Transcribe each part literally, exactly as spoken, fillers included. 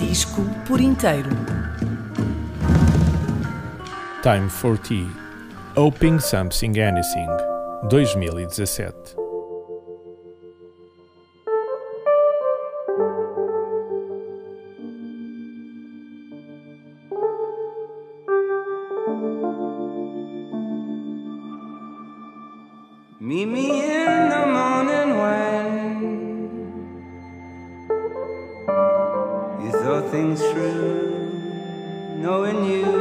disco por inteiro. Time for Tea. Hoping Something Anything, dois mil e dezassete. Meet me in the morning when you thought things through, knowing you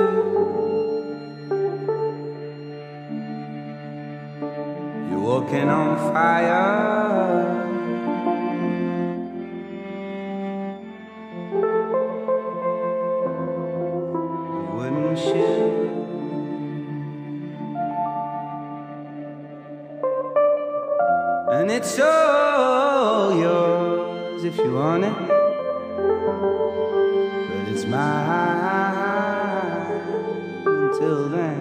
you're walking on fire. Wouldn't you? And it's all yours if you want it, but it's mine until then.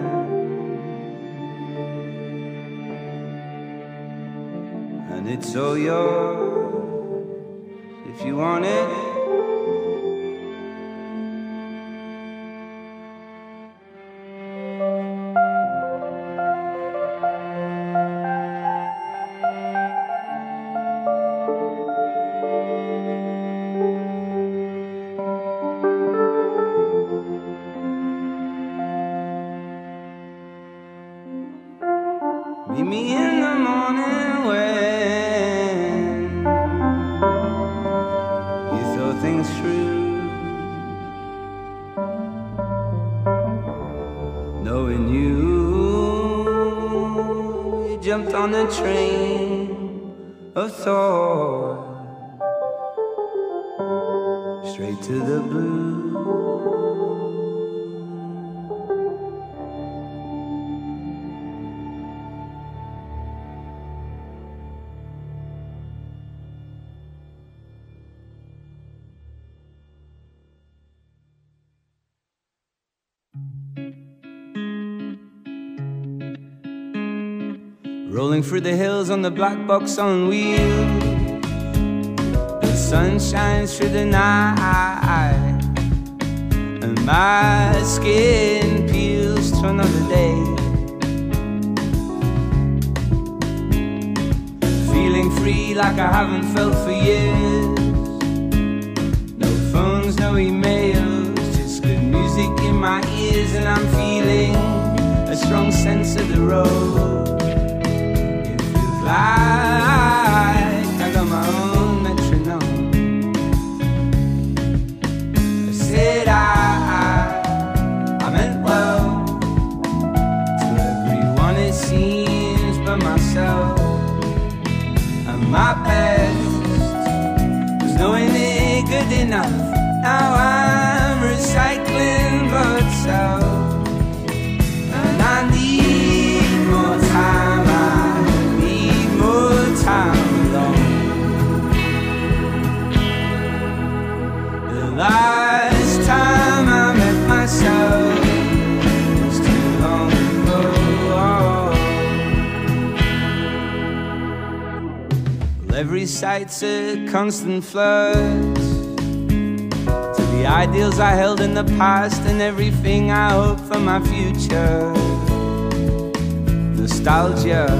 And it's all yours if you want it. Meet me in the morning when you thought things through, knowing you, you jumped on the train of thought, straight to the blue. Rolling through the hills on the black box on wheels, the sun shines through the night, and my skin peels to another day. Feeling free like I haven't felt for years. No phones, no emails, just good music in my ears, and I'm feeling a strong sense of the road. Like I got my own metronome. I said I, I, I meant well to everyone it seems but myself. And my best was knowing it good enough. Now I'm recycling blood cells, and I need more time. Time alone. The last time I met myself was too long ago. Well, every sight's a constant flood to the ideals I held in the past and everything I hope for my future. Nostalgia,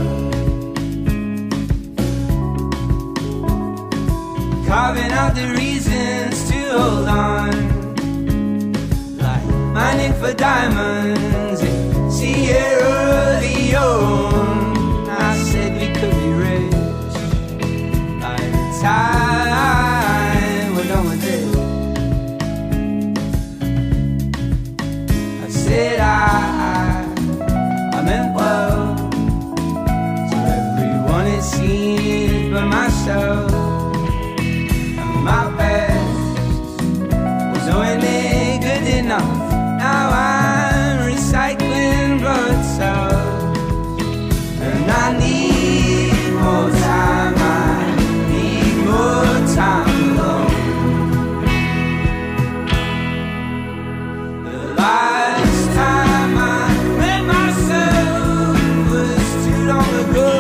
carving out the reasons to hold on, like mining for diamonds in Sierra Leone. I said we could be rich by the time we're done with it. I said I, I meant well to everyone it seems but myself. My best was knowing it good enough. Now I'm recycling blood cells, and I need more time. I need more time alone. The last time I met myself was too long ago.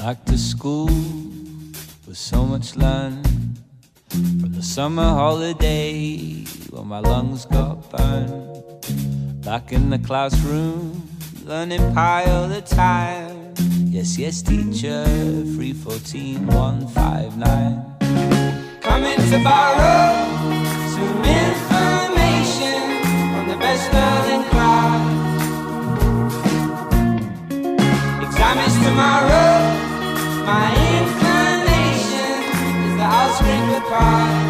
Back to school with so much learned from the summer holiday when my lungs got burned. Back in the classroom, learning pi all the time. Yes, yes, teacher, three fourteen one five nine. Coming to borrow some information from the best girl in class. Exam is tomorrow. My inclination is that I'll scrape the pass.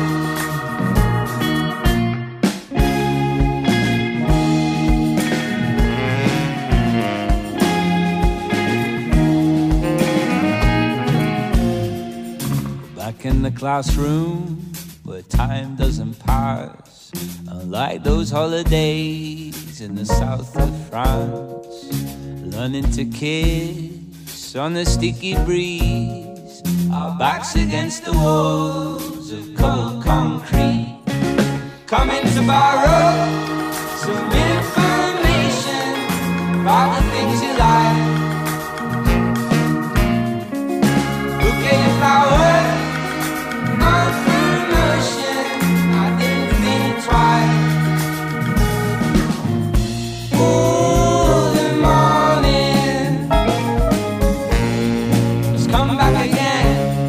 Back in the classroom where time doesn't pass, unlike those holidays in the south of France. Learning to kiss on the sticky breeze, our backs against the walls of cold concrete. Coming to borrow some information about the things you like. Bouquet of flowers on promotion, I didn't think twice. Ooh, the morning has come back again.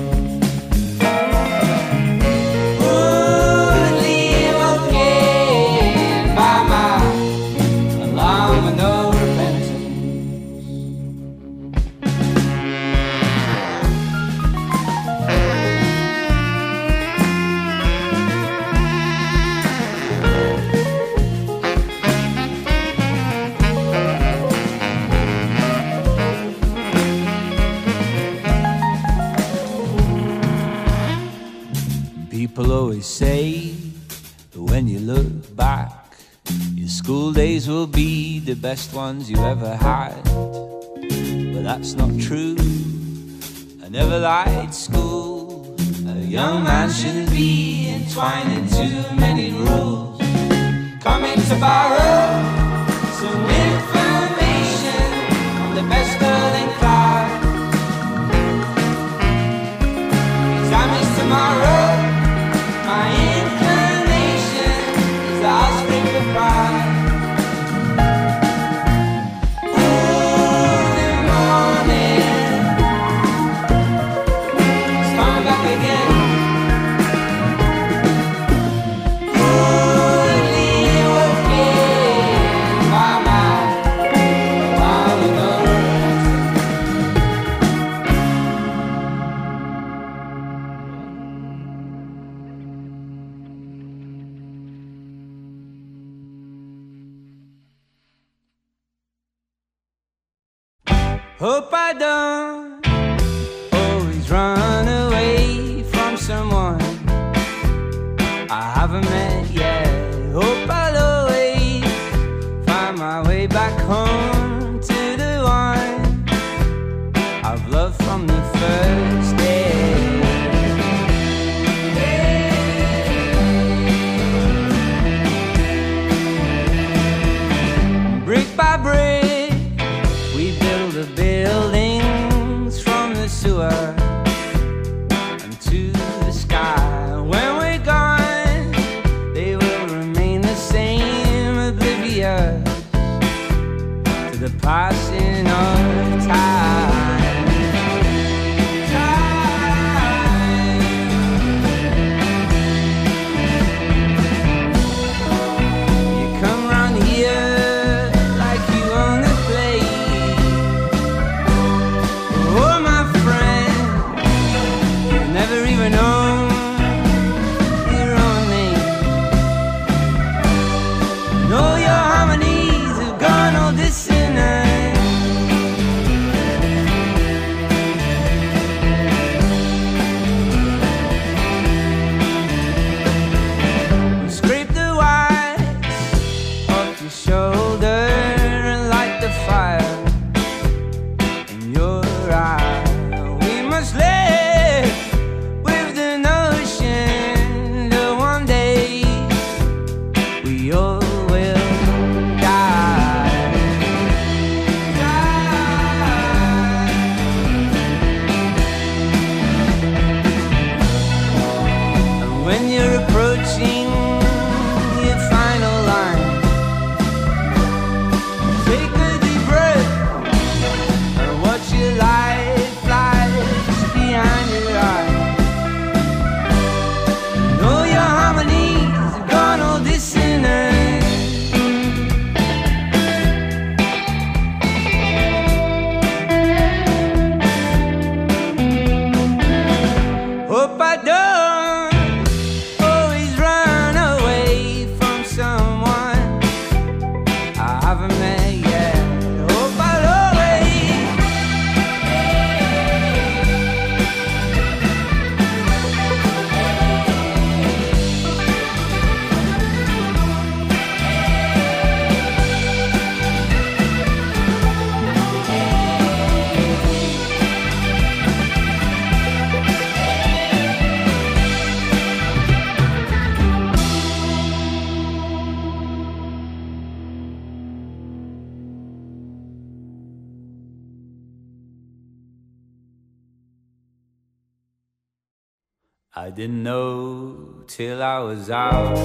Ooh, leave again by my alarm with no repentance. People always say that when you look back, your school days will be the best ones you ever had. But that's not true. I never liked school. A young man shouldn't be entwined in too many rules. Coming to borrow some information on the best girl in class. Exam is tomorrow. My inclination is I'll scrape the pride. Ooh, the morning has come back again. Ooh, leave again by my alarm with no hope I don't always run away from someone I haven't met yet. Hope I'll always find my way back home to the one I've loved from the first day. Brick by brick, we build the buildings from the sewer and to the sky. When we're gone, they will remain the same, oblivious to the passing of time. Know your harmonies have gone all dissonant. I didn't know till I was out,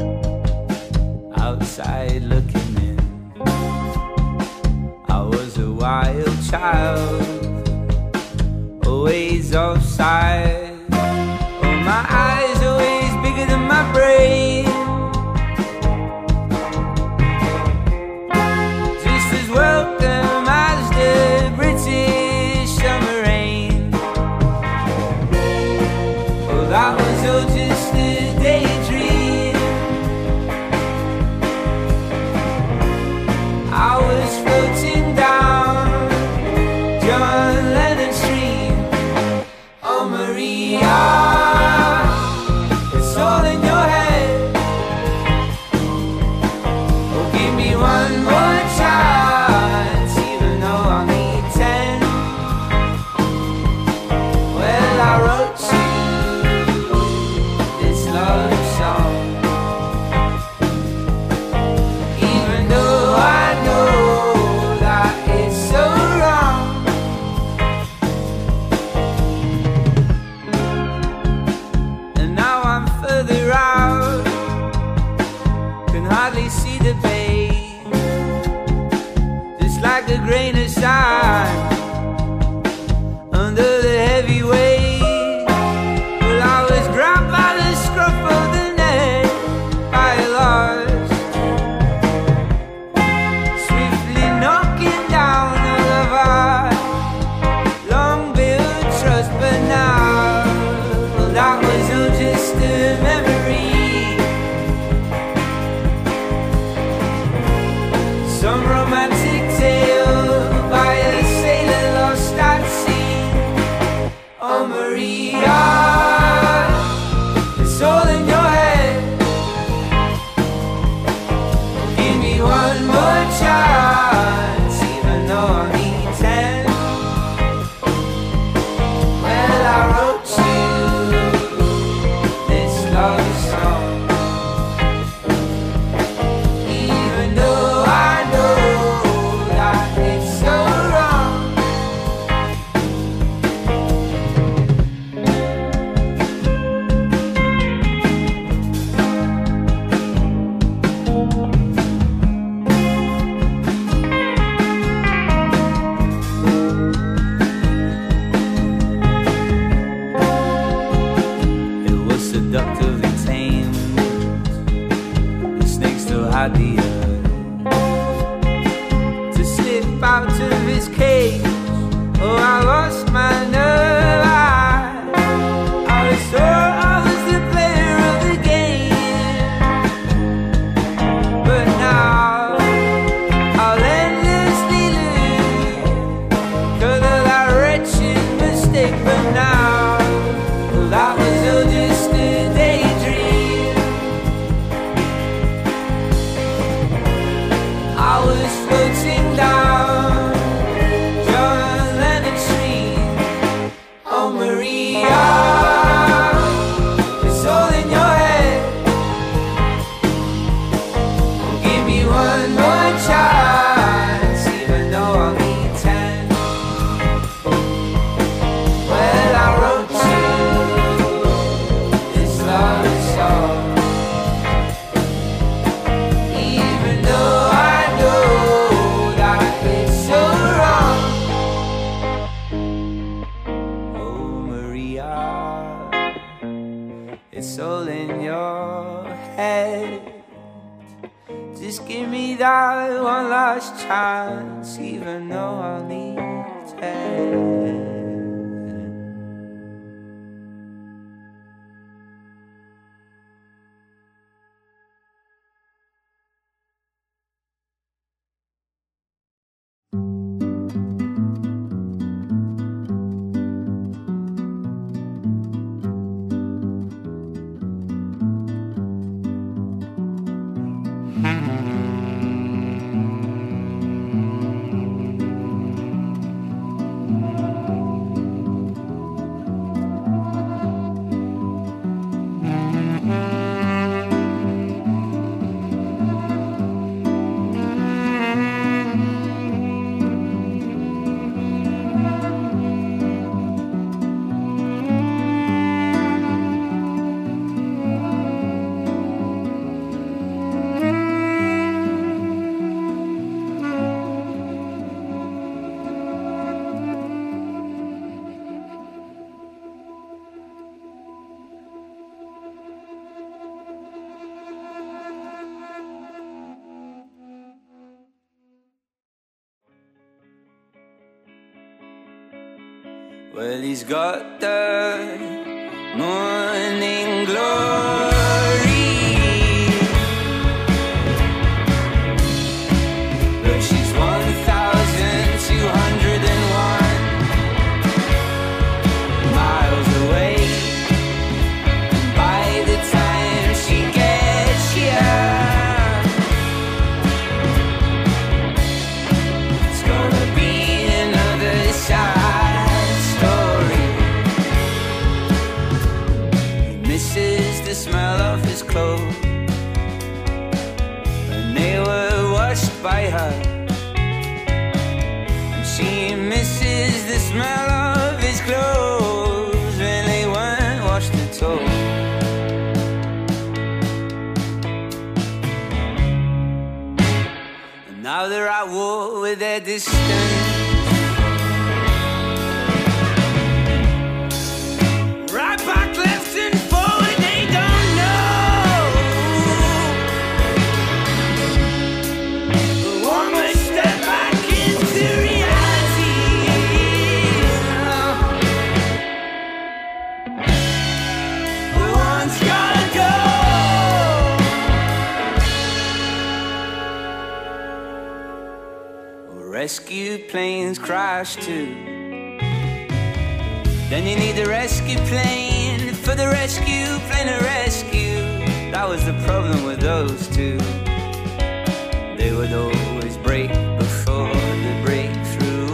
outside looking in. I was a wild child, always offside. Oh, my eyes always bigger than my brain. Just as welcome as the British summer rain. Oh, that was all just a daydream. I was floating down John Lennon Street. Oh, Maria, it's all in your head. Oh, give me one more chance, even though I need ten. Well, I wrote you this love song, even though I know that it's so wrong. And now I'm further out, can hardly see the bay, just like a grain of sand under the heavy weight. Well, I was grabbed by the scruff of the neck by a lost, swiftly knocking down all of our long-built trust. But now, well, that was all just a memory, some romantic tale by a sailor lost at sea. Oh, Maria, it's all in your head. Give me one more chance, even though I need ten. Well, I wrote you this love song, even though I know that it's so wrong. It was seductively tamed, the snake still had the urge to slip out of his cage. Oh, I lost my nerve. I, I was sure I was the player of the game, but now I'll endlessly lose because of that wretched mistake. But now, well, that was all just a daydream. I was floating down John Lennon Street. Oh, Maria, it's all in your head. Give me one more chance, even though I'll need ten. Well, I wrote you this love song, even though I know that it's so wrong. Oh, Maria, it's all in your head. Just give me that one last chance, even though I'll need ten. Well, he's got the morning glory. But she's one thousand two hundred one miles away. And by the time she gets here, it's gonna be another sad story. He misses the smell of his clothes when they were washed by her, and she misses the smell of his clothes when they weren't washed at all. And now they're at war with their distance. Right back, left and forward, they don't know. One more step back into reality. The one's gotta go. Rescue planes crash too. Then you need a rescue plane for the rescue plane to rescue. That was the problem with those two. They would always break before the breakthrough.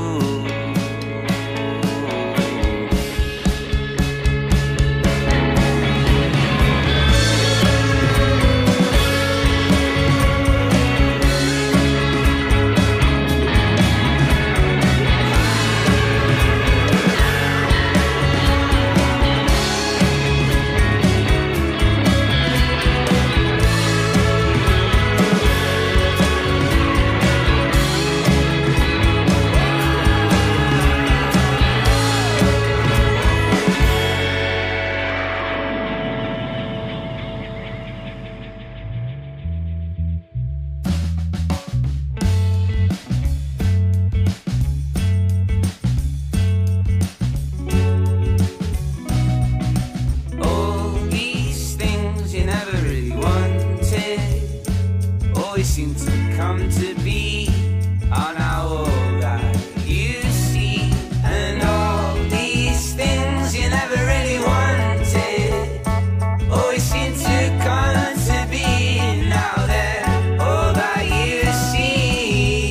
All these things you never really wanted always seem to come to be are now all that you see. And all these things you never really wanted always seem to come to be. Now they're all that you see.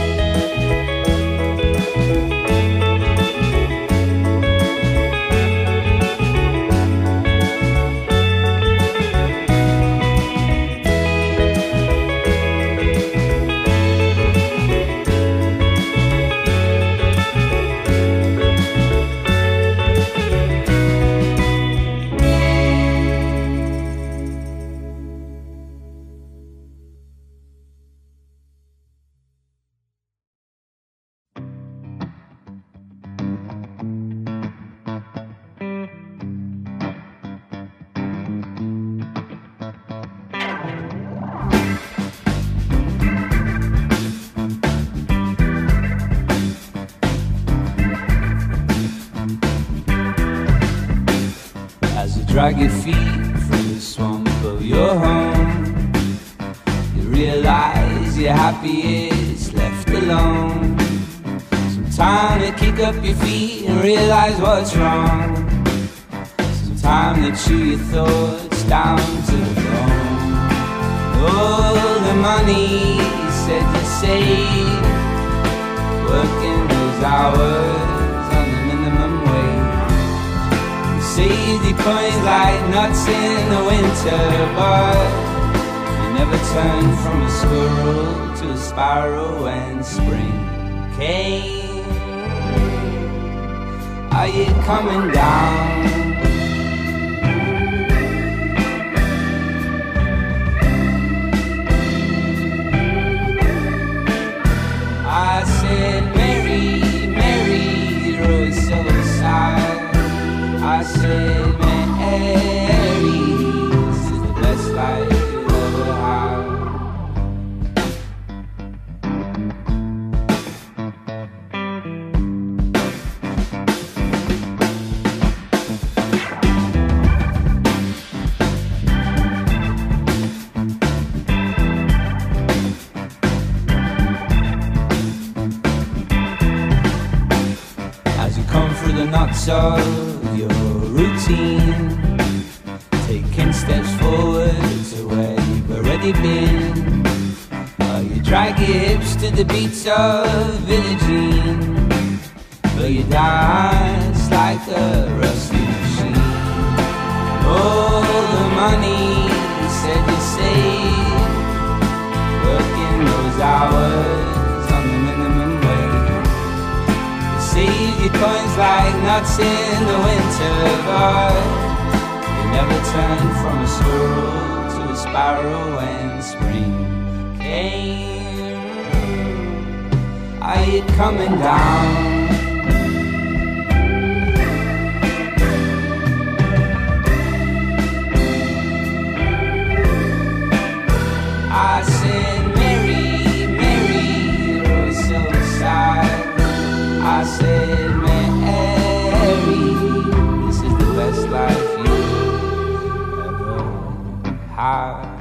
As you drag your feet from the swamp of your home, you realize you're happiest left alone. Some time to kick up your feet and realize what's wrong. Some time to chew your thoughts down to the bone. All the money you said you saved, working those hours on the minimum wage. Saved your coins like nuts in the winter, but you never turned from a squirrel to a sparrow when spring came. Are you coming down? I said, Mary, Mary, you're always so sad. I said, Mary, this is the best life you'll ever have. the knots of your routine, taking steps forward to where you've already been. While you drag your hips to the beats of Billie Jean, but you dance like a rusty machine. All the money you said you saved, working those hours on the minimum wage. You saved your coins like nuts in the winter, but you never turned from a squirrel to a sparrow when spring came. Are you coming down? I said, Mary, Mary, you're so sad. I said, Mary, this is the best life you ever had.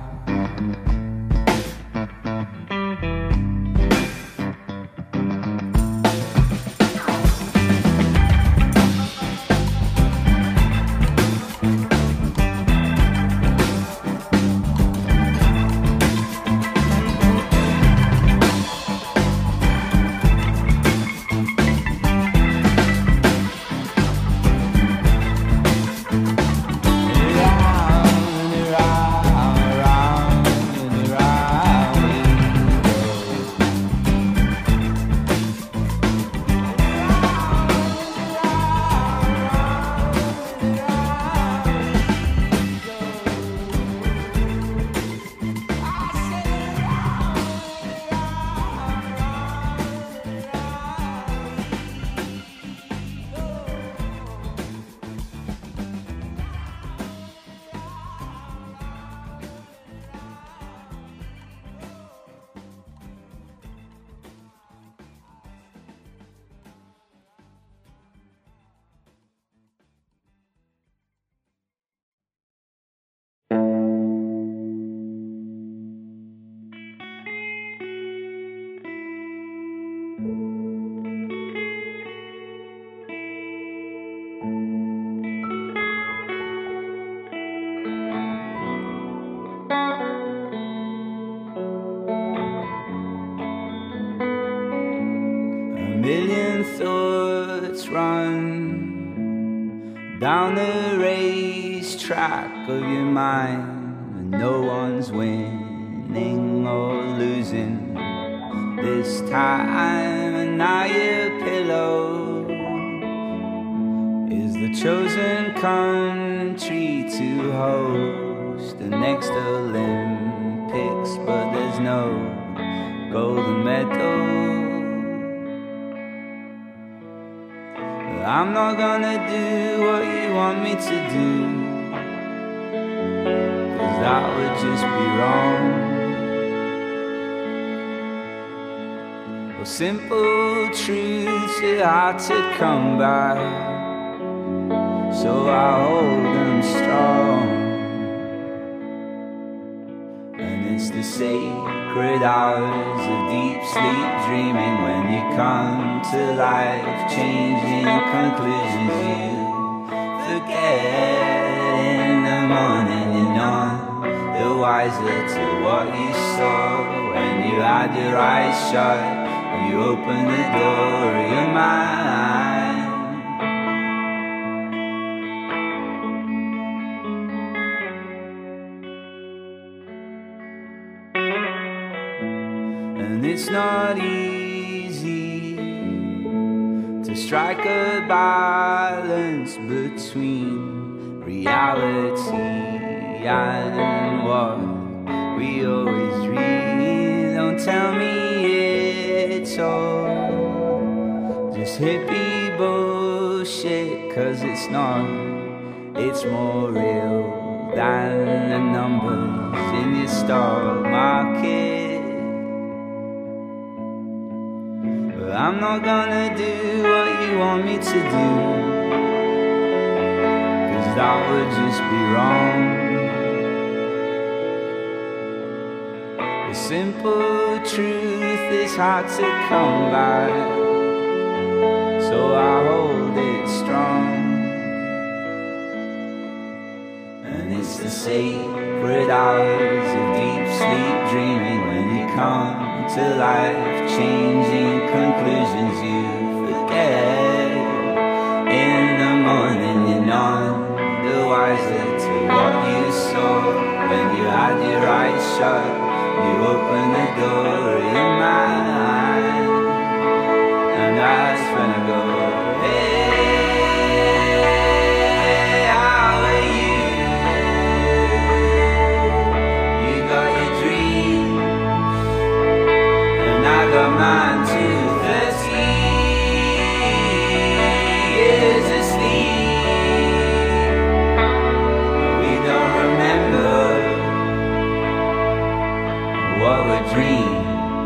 Million thoughts run down the racetrack of your mind, and no one's winning or losing this time. And now your pillow is the chosen country to host the next Olympics, but there's no golden medal. I'm not gonna do what you want me to do, 'cause that would just be wrong. Well, simple truths are hard to come by, so I hold them strong. And it's the sacred hours of deep sleep dreaming when you come to life-changing conclusions you forget. In the morning you're none the wiser to what you saw when you had your eyes shut. You opened the door of your mind. And it's not easy to strike a balance between reality and what we always read. Don't tell me it's all just hippie bullshit, 'cause it's not. It's more real than the numbers in your stock market. I'm not gonna do what you want me to do, 'cause that would just be wrong. The simple truth is hard to come by, so I hold it strong. sacred hours of deep sleep dreaming, when you come to life-changing conclusions you forget. In the morning you're none the wiser to what you saw. When you had your eyes shut, you open the door of your mind, and that's when I go, hey, how are you? You got your dreams, and I got mine too. Thirty years asleep, we don't remember what we dream.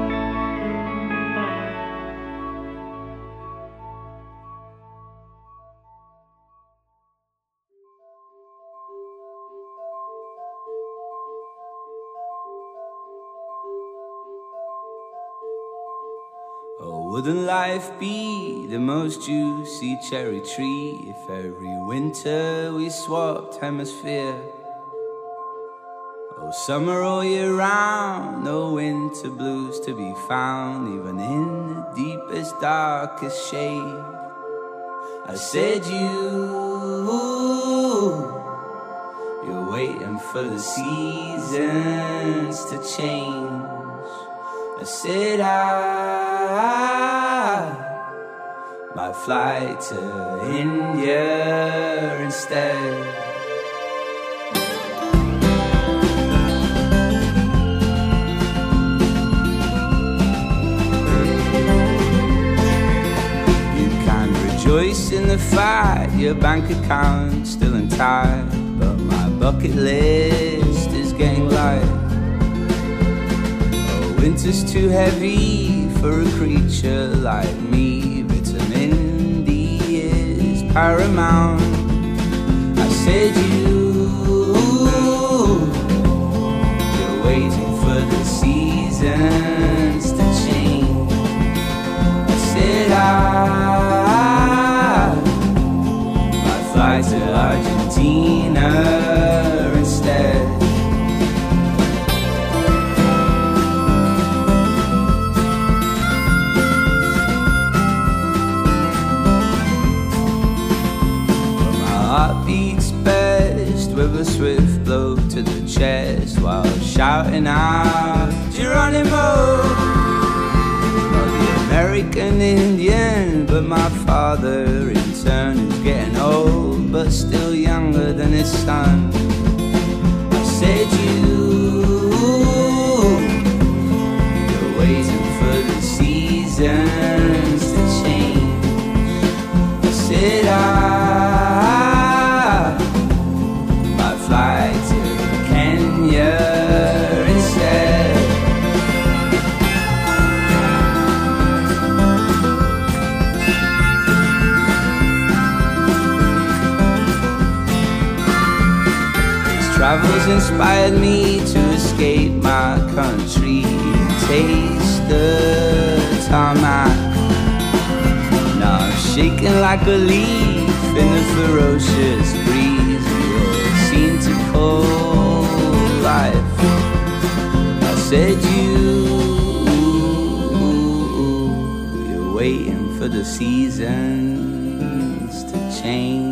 Oh, wouldn't life be the most juicy cherry tree if every winter we swapped hemisphere? Oh, summer all year round, no winter blues to be found, even in the deepest, darkest shade. I said you, you're waiting for the seasons to change. I said I might fly to India instead. Rejoice in the fight, your bank account still intact, but my bucket list is getting light. Oh, winter's too heavy for a creature like me. Vitamin D is paramount. I said you, you're waiting for the seasons to change. I said I fly to Argentina instead. But my heart beats best with a swift blow to the chest while shouting out Geronimo. American Indian, but my father in turn is getting old, but still younger than his son. I said you, you're waiting for the seasons to change. I said I might fly to Kenya instead. Travel's inspired me to escape my country, taste the tarmac. Now I'm shaking like a leaf in the ferocious breeze we all seem to call life. I said you, you're waiting for the seasons to change.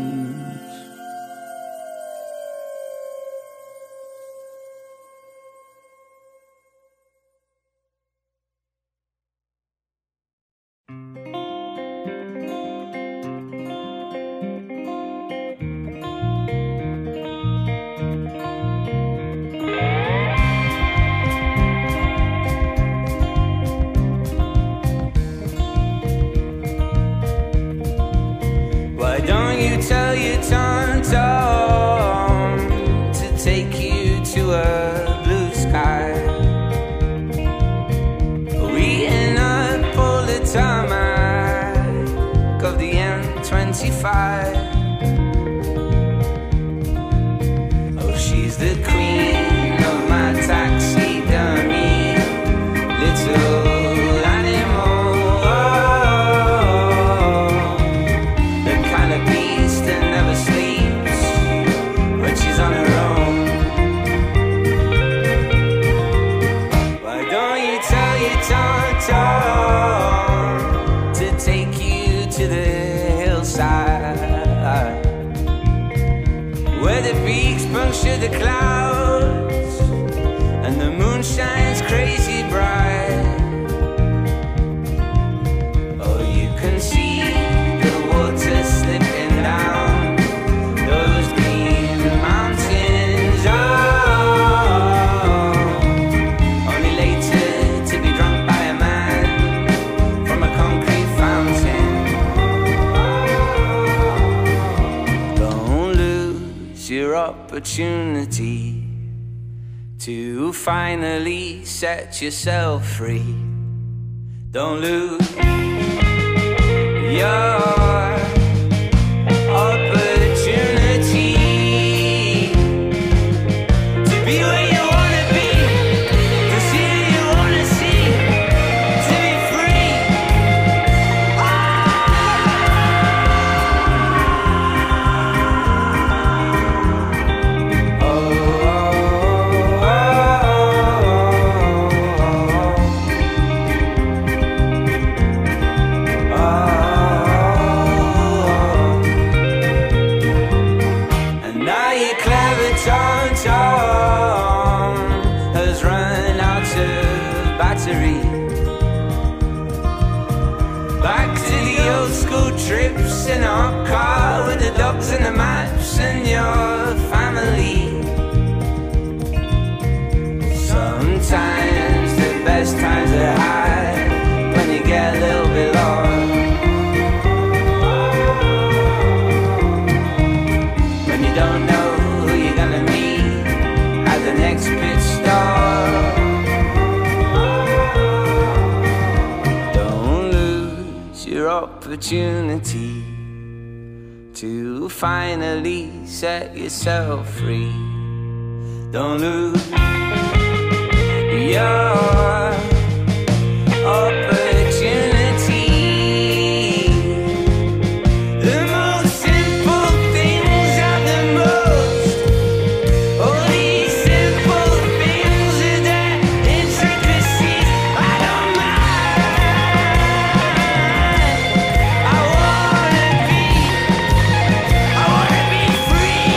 Tell your tom-tom to take you to a blue sky. We end up all the tarmac of the M twenty-five. Oh, she's the queen of my taxidermy, little she's on her own. the clouds, and the moon shines crazy bright. Oh, you can see the water slipping down those green mountains. Oh, only later to be drunk by a man from a concrete fountain. Don't lose your opportunity to finally set yourself free. Don't lose your opportunity to be where you wanna be, to see who you wanna see, to be free. Oh, oh, oh, oh, oh, oh. And now your clever Tom Tom has run out of battery. Back to the old school trips in a hot car with the dogs and the maps and your family. Sometimes the best times are high when you get a little bit lost. When you don't know who you're gonna meet at the next pit stop. Don't lose your opportunity to finally set yourself free. Don't lose your opportunity. The most simple things are the most. All these simple things are their intricacies. I don't mind. I wanna be, I wanna be free.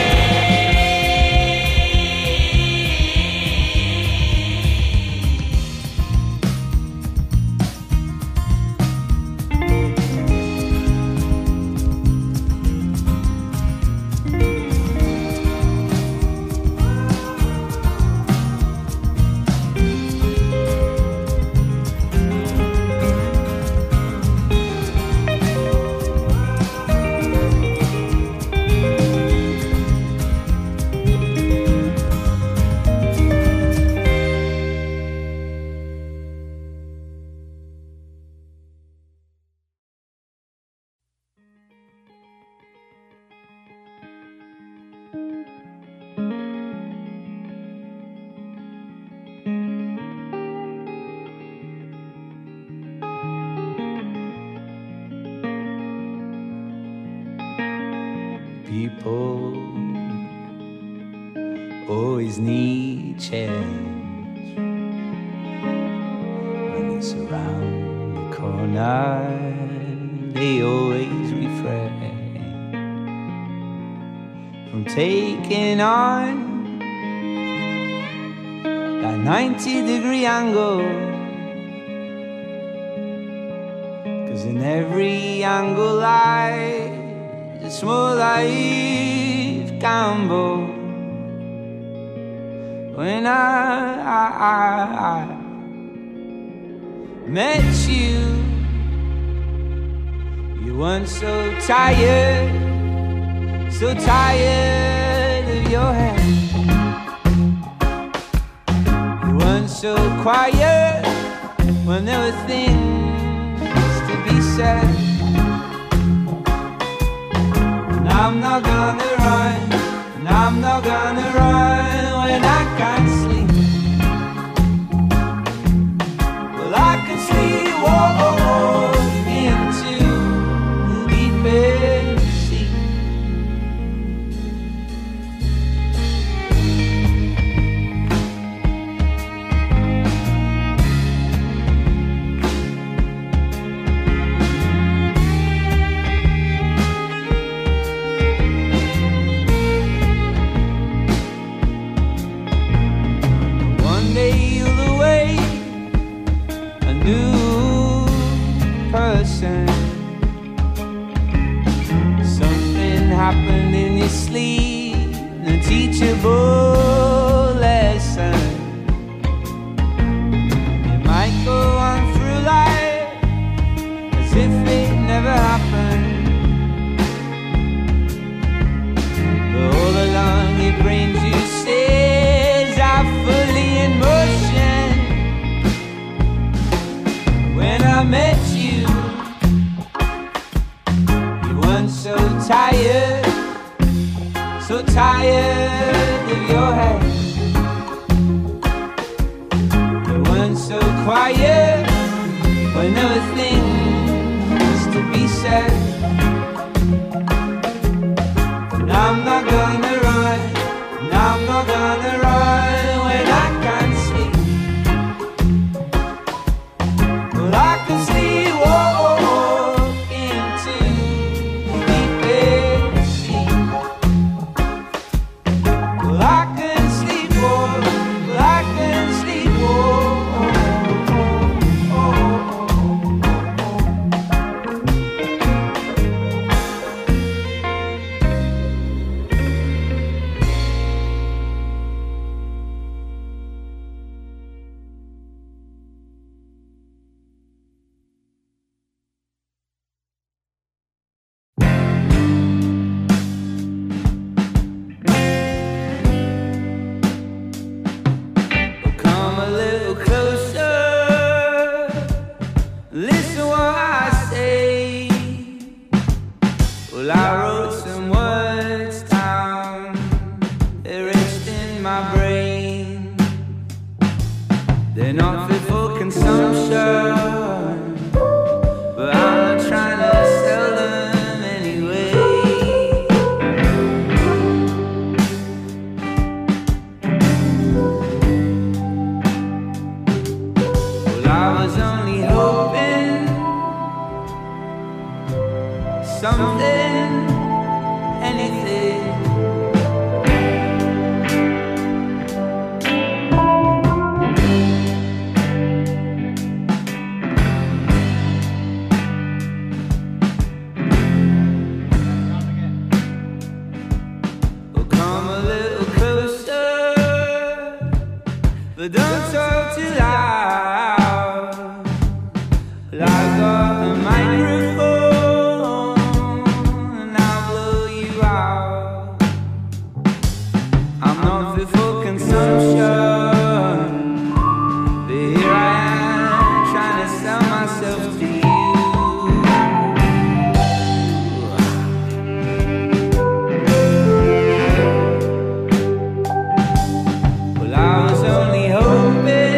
People always need change when it's around the corner. They always refrain from taking on that ninety degree angle, 'cause in every angle lies a small life gamble. When I, I, I, I met you, you weren't so tired, so tired of your head. You weren't so quiet when there were things to be said. And I'm not gonna run, and I'm not gonna run when I can't sleep. Well, I can sleepwalk into deep sea. happened in your sleep, no teachable lesson. You might go on through life as if it never happened, but all along your brains you says are fully in motion. When I met you, you weren't so tired, so tired of your head. You weren't so quiet when there were things to be said. And I'm not gonna run, and I'm not gonna run when I can't sleep. But I can sleepwalk into deepest sleep. Well, I can sleepwalk, well, I can sleepwalk. Come a little closer, listen what I say. Well, I wrote some words down, they're etched in my brain. They're not fit for consumption, but I'm not trying to sell them anyway. Well, I was only hoping something, anything. Well, come a little closer, but don't talk too loud. Well, I got a microphone and I'll blow you out. I'm not fit for consumption, but here I am trying to sell myself to you. Well, I was only hoping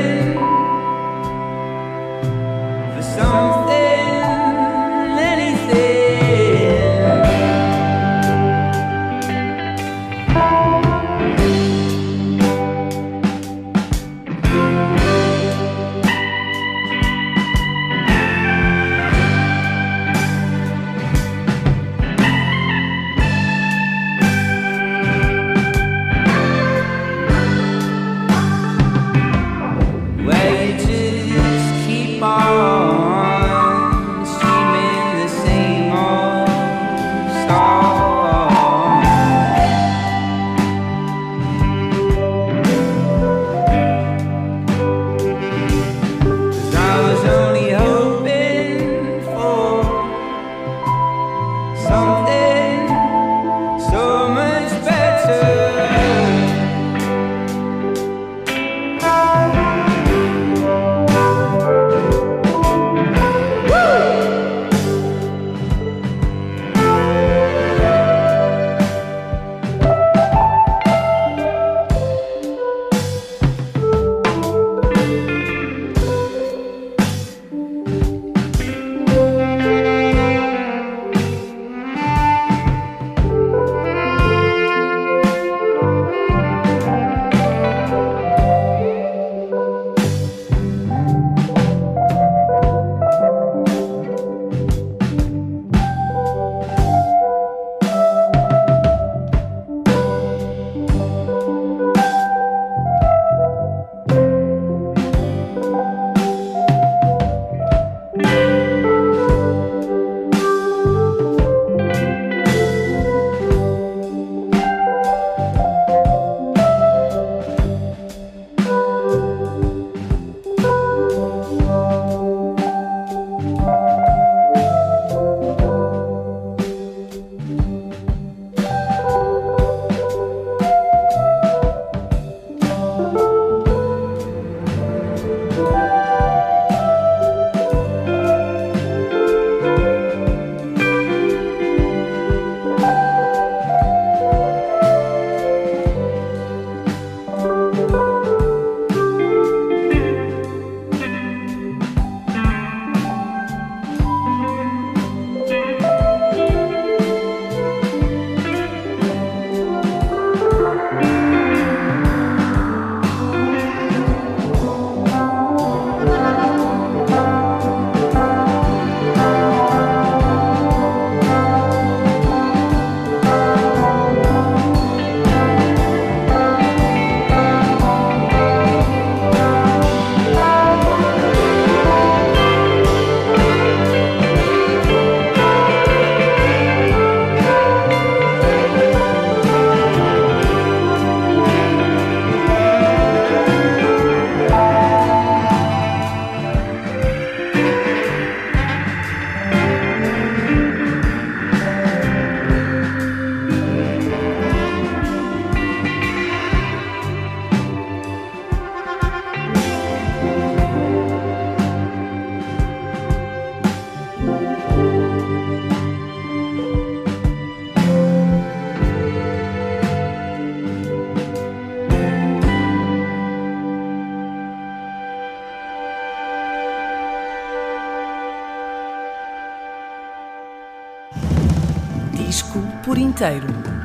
disco por inteiro.